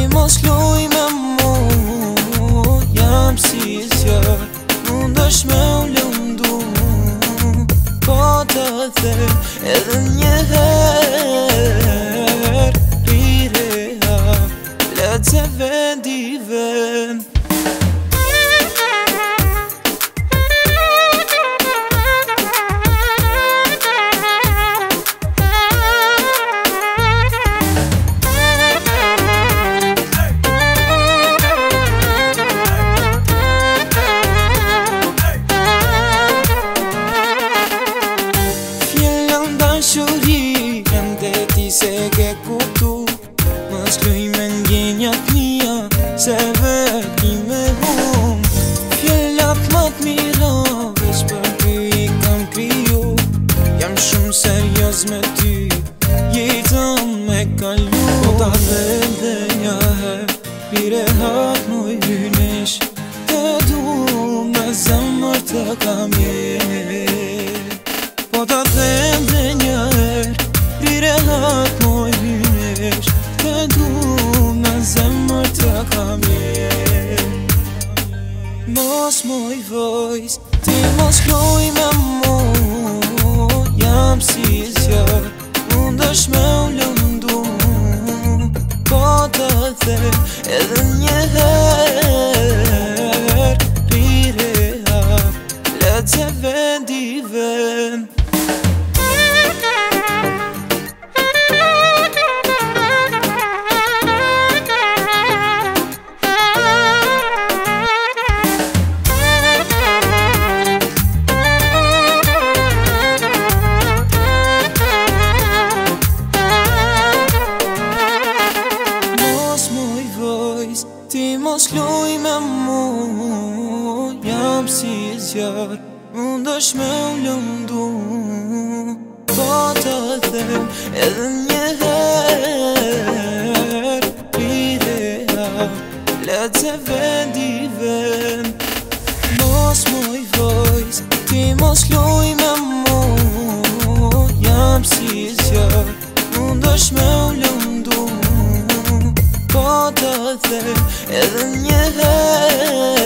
mos luj me mu, jam si zjarë, mundesh me u lëndu. Po të them edhe njëherë, rireha, letë se vendi vend. Shuri, ende ti se ke kuptu, mos luj me ndjenjat mia, se veti me hum. Fjellat ma t'mira, veç për ty I kam kriju, jam shumë serioz me ty, jetën me kalu. Po ta them dhe njaher, rirehat muj hynesh, të du me zemër të kam jet. Po ta them dhe njaher, rirehat muj hynesh, të du me zemër të kam jet. Mos muj vojs, ti mos luj me mu, jam si zjarë, mundesh me u lëndu. Po të them edhe njëherë, rireha, letë se vendi vend. Ti mos luj me mu, jam si zjarë, mundesh me u lëndu. Po të them edhe njëherë, rireha, letë se vendi vend. Mos muj vojs, ti mos luj me mu, jam si zjarë, mundesh me u lëndu. Po të them edhe njëherë,